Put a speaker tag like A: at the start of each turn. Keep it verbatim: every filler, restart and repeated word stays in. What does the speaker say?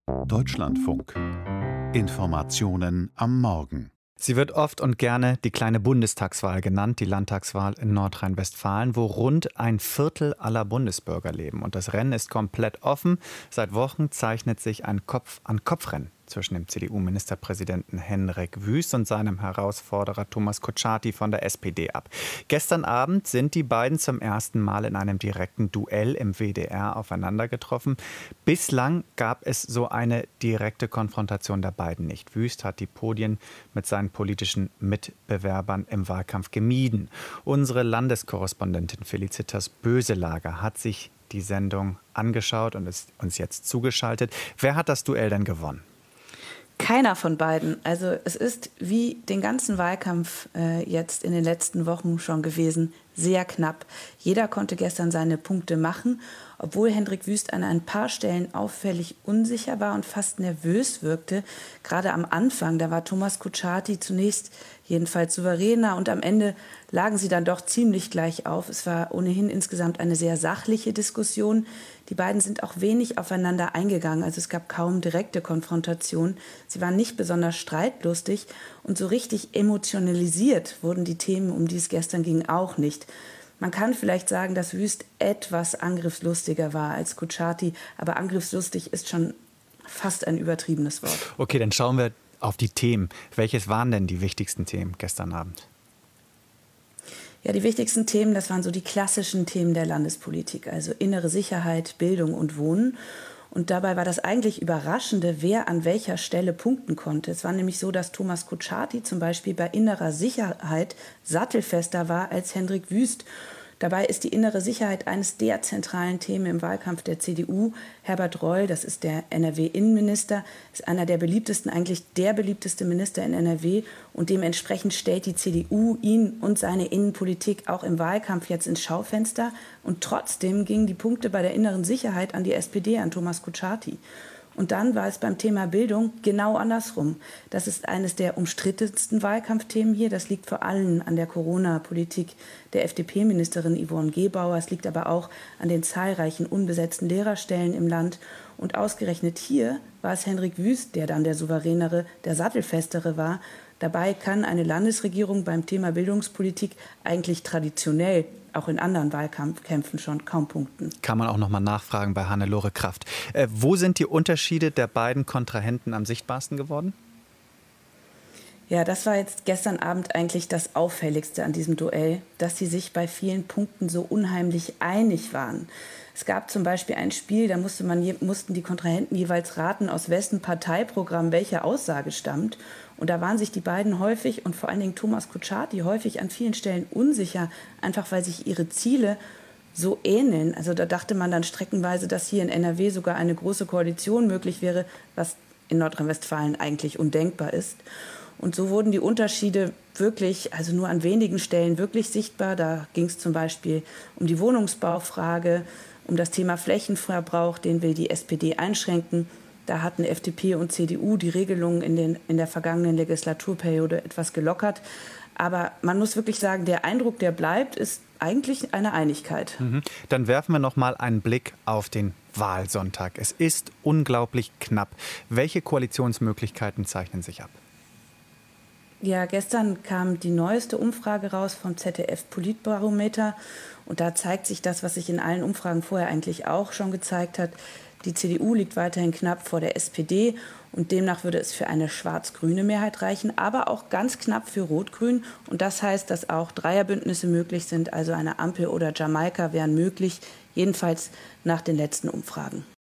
A: Deutschlandfunk. Informationen am Morgen.
B: Sie wird oft und gerne die kleine Bundestagswahl genannt, die Landtagswahl in Nordrhein-Westfalen, wo rund ein Viertel aller Bundesbürger leben. Und das Rennen ist komplett offen. Seit Wochen zeichnet sich ein Kopf-an-Kopf-Rennen zwischen dem C D U-Ministerpräsidenten Hendrik Wüst und seinem Herausforderer Thomas Kutschaty von der S P D ab. Gestern Abend sind die beiden zum ersten Mal in einem direkten Duell im W D R aufeinander getroffen. Bislang gab es so eine direkte Konfrontation der beiden nicht. Wüst hat die Podien mit seinen politischen Mitbewerbern im Wahlkampf gemieden. Unsere Landeskorrespondentin Felicitas Böselager hat sich die Sendung angeschaut und ist uns jetzt zugeschaltet. Wer hat das Duell denn gewonnen?
C: Keiner von beiden. Also es ist wie den ganzen Wahlkampf äh, jetzt in den letzten Wochen schon gewesen, sehr knapp. Jeder konnte gestern seine Punkte machen, obwohl Hendrik Wüst an ein paar Stellen auffällig unsicher war und fast nervös wirkte. Gerade am Anfang, da war Thomas Kutschaty zunächst jedenfalls souveräner und am Ende lagen sie dann doch ziemlich gleich auf. Es war ohnehin insgesamt eine sehr sachliche Diskussion. Die beiden sind auch wenig aufeinander eingegangen, also es gab kaum direkte Konfrontation. Sie waren nicht besonders streitlustig und so richtig emotionalisiert wurden die Themen, um die es gestern ging, auch nicht. Man kann vielleicht sagen, dass Wüst etwas angriffslustiger war als Kutschaty, aber angriffslustig ist schon fast ein übertriebenes Wort.
B: Okay, dann schauen wir auf die Themen. Welches waren denn die wichtigsten Themen gestern Abend?
C: Ja, die wichtigsten Themen, das waren so die klassischen Themen der Landespolitik, also innere Sicherheit, Bildung und Wohnen. Und dabei war das eigentlich Überraschende, wer an welcher Stelle punkten konnte. Es war nämlich so, dass Thomas Kutschaty zum Beispiel bei innerer Sicherheit sattelfester war als Hendrik Wüst. Dabei ist die innere Sicherheit eines der zentralen Themen im Wahlkampf der C D U. Herbert Reul, das ist der N R W-Innenminister, ist einer der beliebtesten, eigentlich der beliebteste Minister in N R W. Und dementsprechend stellt die C D U ihn und seine Innenpolitik auch im Wahlkampf jetzt ins Schaufenster. Und trotzdem gingen die Punkte bei der inneren Sicherheit an die S P D, an Thomas Kutschaty. Und dann war es beim Thema Bildung genau andersrum. Das ist eines der umstrittensten Wahlkampfthemen hier. Das liegt vor allem an der Corona-Politik der F D P-Ministerin Yvonne Gebauer. Es liegt aber auch an den zahlreichen unbesetzten Lehrerstellen im Land. Und ausgerechnet hier war es Hendrik Wüst, der dann der souveränere, der sattelfestere war. Dabei kann eine Landesregierung beim Thema Bildungspolitik eigentlich traditionell auch in anderen Wahlkämpfen schon kaum punkten.
B: Kann man auch noch mal nachfragen bei Hannelore Kraft. Äh, wo sind die Unterschiede der beiden Kontrahenten am sichtbarsten geworden?
C: Ja, das war jetzt gestern Abend eigentlich das Auffälligste an diesem Duell, dass sie sich bei vielen Punkten so unheimlich einig waren. Es gab zum Beispiel ein Spiel, da musste man, mussten die Kontrahenten jeweils raten, aus wessen Parteiprogramm welche Aussage stammt. Und da waren sich die beiden häufig und vor allen Dingen Thomas Kutschaty häufig an vielen Stellen unsicher, einfach weil sich ihre Ziele so ähneln. Also da dachte man dann streckenweise, dass hier in N R W sogar eine große Koalition möglich wäre, was in Nordrhein-Westfalen eigentlich undenkbar ist. Und so wurden die Unterschiede wirklich, also nur an wenigen Stellen wirklich sichtbar. Da ging es zum Beispiel um die Wohnungsbaufrage, um das Thema Flächenverbrauch, den will die S P D einschränken. Da hatten F D P und C D U die Regelungen in, den, in der vergangenen Legislaturperiode etwas gelockert. Aber man muss wirklich sagen, der Eindruck, der bleibt, ist eigentlich eine Einigkeit.
B: Mhm. Dann werfen wir noch mal einen Blick auf den Wahlsonntag. Es ist unglaublich knapp. Welche Koalitionsmöglichkeiten zeichnen sich ab?
C: Ja, gestern kam die neueste Umfrage raus vom Z D F-Politbarometer. Und da zeigt sich das, was sich in allen Umfragen vorher eigentlich auch schon gezeigt hat. Die C D U liegt weiterhin knapp vor der S P D und demnach würde es für eine schwarz-grüne Mehrheit reichen, aber auch ganz knapp für Rot-Grün. Und das heißt, dass auch Dreierbündnisse möglich sind, also eine Ampel oder Jamaika wären möglich, jedenfalls nach den letzten Umfragen.